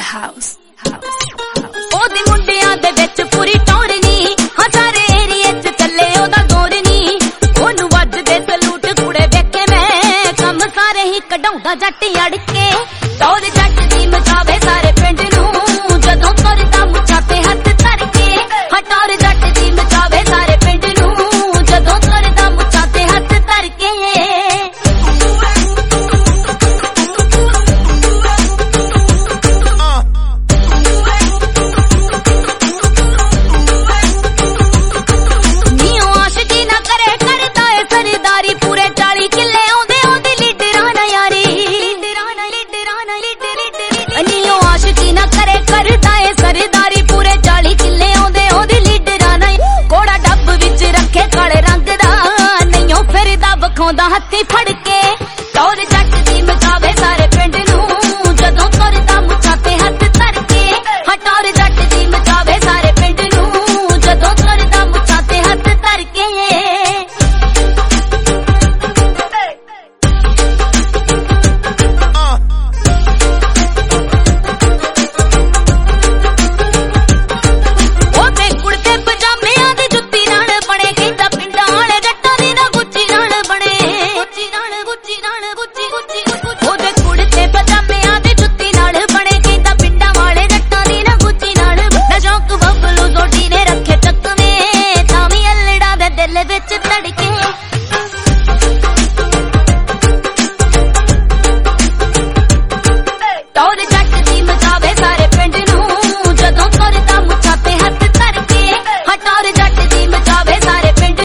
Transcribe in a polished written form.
house. ਉਹਦੇ ਮੁੰਡਿਆਂ ਦੇ ਵਿੱਚ ਪੂਰੀ ਟੌਰ ਨੀ, ਹਾਂ ਸਾਰੇ ਏਰੀਏ 'ਚ ਚੱਲੇ ਉਹਦਾ ਦੌਰ ਨੀ। ਉਹਨੂੰ ਵੱਜਦੇ ਸਲੂਟ ਕੁੜੇ ਵੇਖੇ ਮੈਂ, ਕੰਮ ਸਾਰੇ ਹੀ ਕਢਾਉਂਦਾ ਜੱਟ ਅੜ ਕੇ। ਟੌਰ ਜੱਟ ਦੀ ਮਚਾਵੇ ਸਾਰੇ ਪਿੰਡ ਨੂੰ, ਜਦੋਂ ਤੁਰਦਾ ਮੁੱਛਾਂ ਤੇ ਹੱਥ ਧਰ ਕੇ। ਹਾਂ ਟੌਰ ਜੱਟ ਦੀ ਮਚਾਵੇ ਸਾਰੇ ਪਿੰਡ ਨੂੰ, ਜਦੋਂ ਤੁਰਦਾ ਮੁੱਛਾਂ ਤੇ ਹੱਥ ਧਰ ਕੇ। करदा है सरदा